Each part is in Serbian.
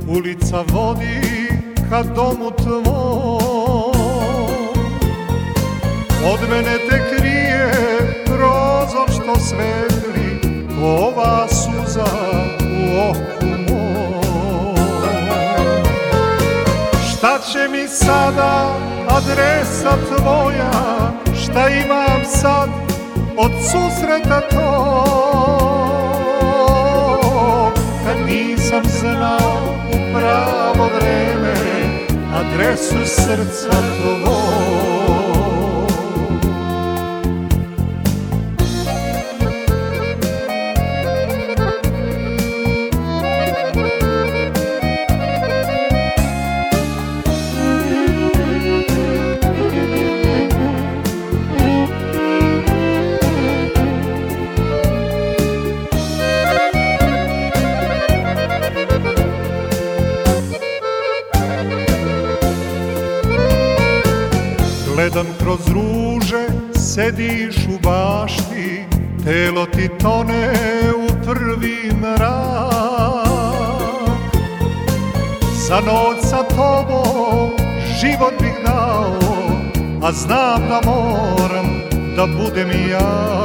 Ulica vodi ka domu tvom, od mene te krije prozor što svetli, ova suza u oku mom. Šta će mi sada adresa tvoja, šta imam sad od susreta tog, kad nisam znao u pravo vreme adresu srca tvog. Gledam kroz ruže, sediš u bašti, telo ti tone u prvi mrak. Za noć sa tobom život bih dao, a znam da moram da budem ja.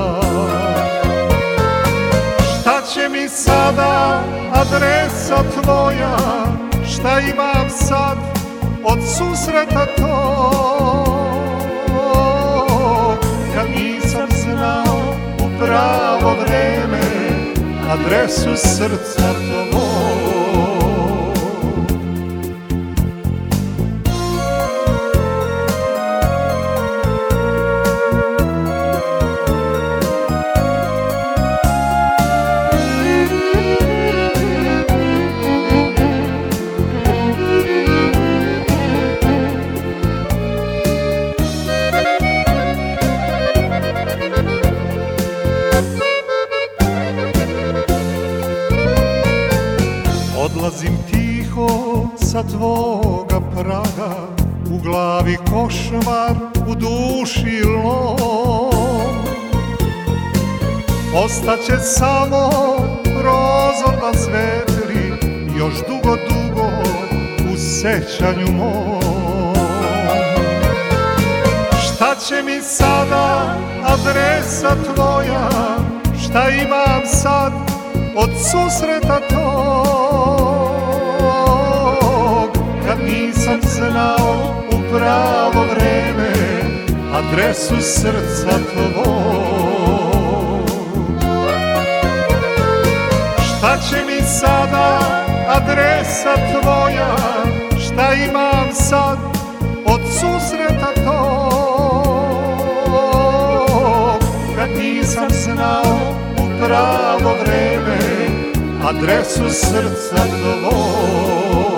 Šta će mi sada adresa tvoja, šta imam sad od susreta tog, kad nisam znao u pravo vreme adresu srca tvog. Odlazim tiho sa tvoga praga, u glavi košmar, u duši lom. Ostaće samo prozor da svetli još dugo, dugo u sećanju mom. Šta će mi sada adresa tvoja, šta imam sad od susreta tog, kad nisam znao u pravo vreme adresu srca tvog. Šta će mi sada adresa tvoja, šta imam sad od susreta tog, kad nisam znao u pravo vreme adresu srca tvog.